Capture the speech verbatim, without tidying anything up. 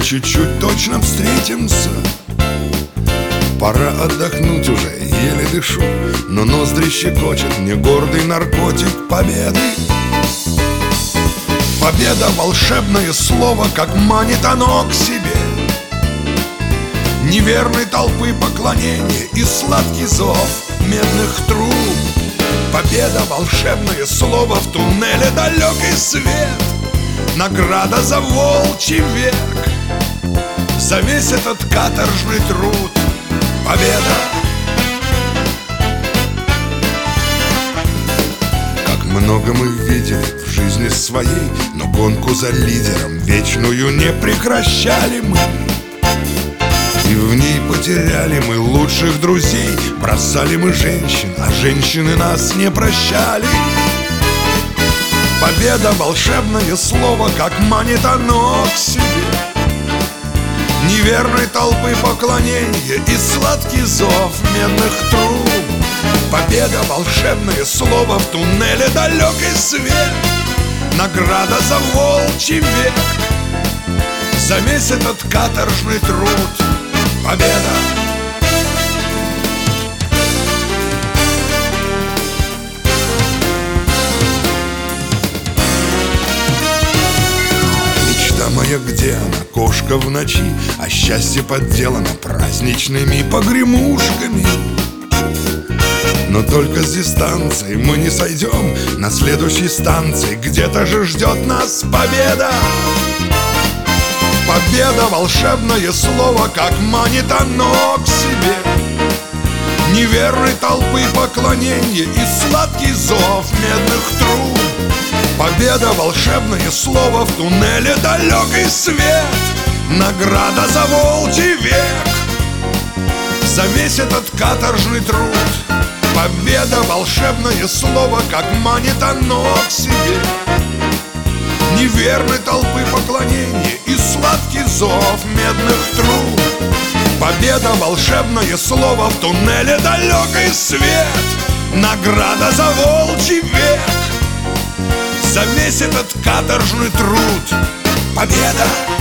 чуть-чуть точно встретимся. Пора отдохнуть уже, еле дышу, но ноздри щекочет мне гордый наркотик победы. Победа — волшебное слово, как манит оно к себе. Неверной толпы поклонение и сладкий зов медных труб. Победа — волшебное слово, в туннеле далекий свет. Награда за волчий век, за весь этот каторжный труд. Победа! Как много мы видели в жизни своей, но гонку за лидером вечную не прекращали мы. И в ней потеряли мы лучших друзей, бросали мы женщин, а женщины нас не прощали. Победа — волшебное слово, как манит оно к себе. Неверной толпы поклонение и сладкий зов медных труб. Победа — волшебное слово, в туннеле далекий свет. Награда за волчий век, за весь этот каторжный труд. Победа! Мечта моя, где она, кошка в ночи, а счастье подделано праздничными погремушками. Но только с дистанции мы не сойдем, на следующей станции где-то же ждет нас победа. Победа — волшебное слово, как манит оно к себе. Неверной толпы поклонение и сладкий зов медных труб. Победа — волшебное слово, в туннеле далекий свет. Награда за волчий век, за весь этот каторжный труд. Победа — волшебное слово, как манит оно к себе. Неверной толпы поклонение и сладкий зов медных труб. Победа — волшебное слово, в туннеле далекий свет. Награда за волчий век, за весь этот каторжный труд. Победа!